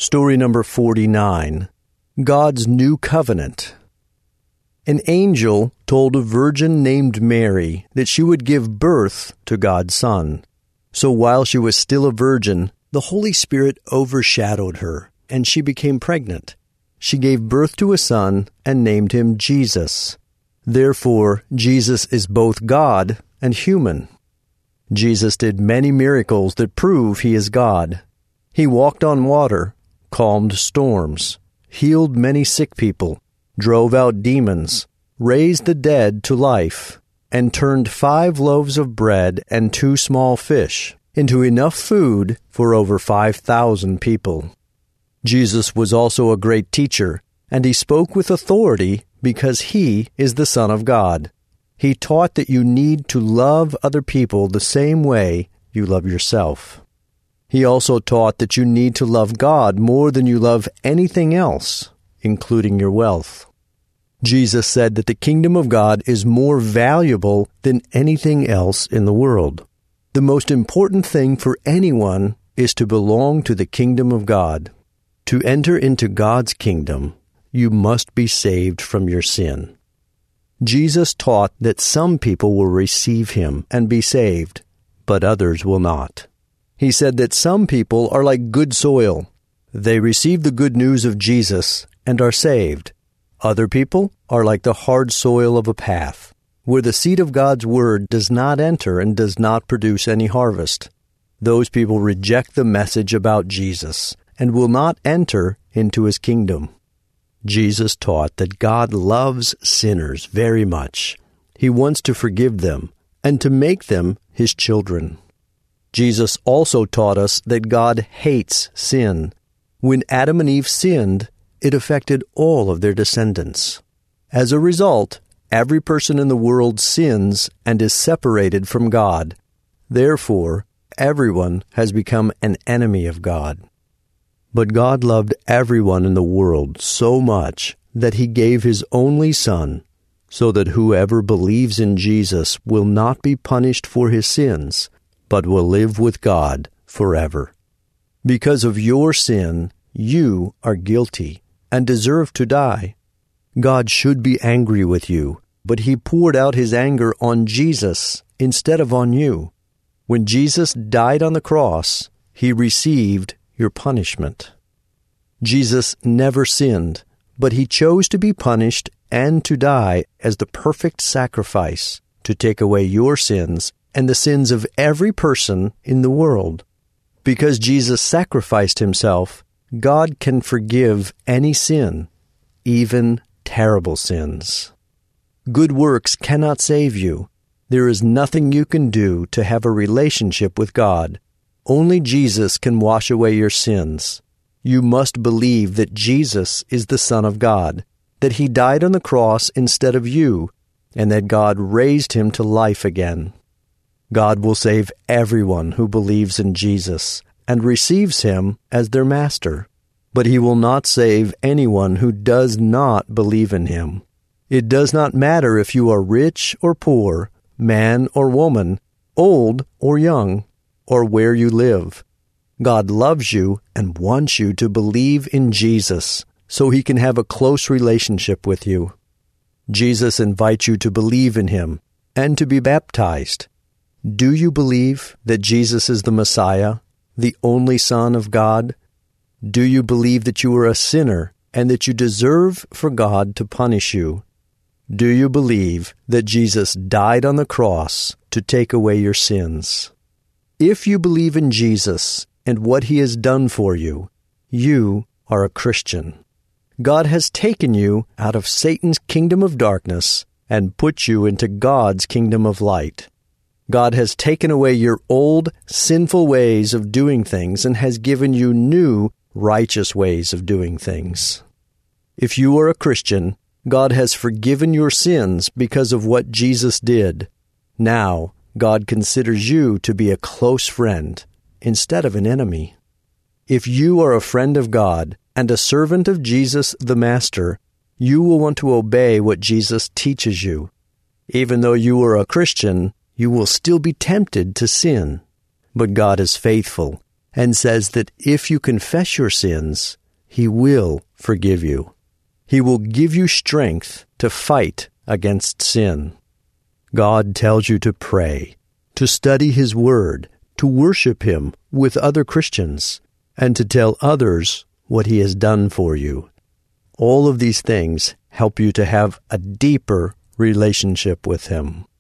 Story number 49, God's New Covenant. An angel told a virgin named Mary that she would give birth to God's Son. So while she was still a virgin, the Holy Spirit overshadowed her, and she became pregnant. She gave birth to a son and named him Jesus. Therefore, Jesus is both God and human. Jesus did many miracles that prove he is God. He walked on water, calmed storms, healed many sick people, drove out demons, raised the dead to life, and turned 5 loaves of bread and 2 small fish into enough food for over 5,000 people. Jesus was also a great teacher, and he spoke with authority because he is the Son of God. He taught that you need to love other people the same way you love yourself. He also taught that you need to love God more than you love anything else, including your wealth. Jesus said that the kingdom of God is more valuable than anything else in the world. The most important thing for anyone is to belong to the kingdom of God. To enter into God's kingdom, you must be saved from your sin. Jesus taught that some people will receive him and be saved, but others will not. He said that some people are like good soil. They receive the good news of Jesus and are saved. Other people are like the hard soil of a path, where the seed of God's word does not enter and does not produce any harvest. Those people reject the message about Jesus and will not enter into his kingdom. Jesus taught that God loves sinners very much. He wants to forgive them and to make them his children. Jesus also taught us that God hates sin. When Adam and Eve sinned, it affected all of their descendants. As a result, every person in the world sins and is separated from God. Therefore, everyone has become an enemy of God. But God loved everyone in the world so much that he gave his only Son, so that whoever believes in Jesus will not be punished for his sins, but will live with God forever. Because of your sin, you are guilty and deserve to die. God should be angry with you, but he poured out his anger on Jesus instead of on you. When Jesus died on the cross, he received your punishment. Jesus never sinned, but he chose to be punished and to die as the perfect sacrifice to take away your sins and the sins of every person in the world. Because Jesus sacrificed himself, God can forgive any sin, even terrible sins. Good works cannot save you. There is nothing you can do to have a relationship with God. Only Jesus can wash away your sins. You must believe that Jesus is the Son of God, that he died on the cross instead of you, and that God raised him to life again. God will save everyone who believes in Jesus and receives him as their master, but he will not save anyone who does not believe in him. It does not matter if you are rich or poor, man or woman, old or young, or where you live. God loves you and wants you to believe in Jesus so he can have a close relationship with you. Jesus invites you to believe in him and to be baptized. Do you believe that Jesus is the Messiah, the only Son of God? Do you believe that you are a sinner and that you deserve for God to punish you? Do you believe that Jesus died on the cross to take away your sins? If you believe in Jesus and what he has done for you, you are a Christian. God has taken you out of Satan's kingdom of darkness and put you into God's kingdom of light. God has taken away your old, sinful ways of doing things and has given you new, righteous ways of doing things. If you are a Christian, God has forgiven your sins because of what Jesus did. Now, God considers you to be a close friend instead of an enemy. If you are a friend of God and a servant of Jesus the Master, you will want to obey what Jesus teaches you. Even though you are a Christian, you will still be tempted to sin. But God is faithful, and says that if you confess your sins, He will forgive you. He will give you strength to fight against sin. God tells you to pray, to study His Word, to worship Him with other Christians, and to tell others what He has done for you. All of these things help you to have a deeper relationship with Him.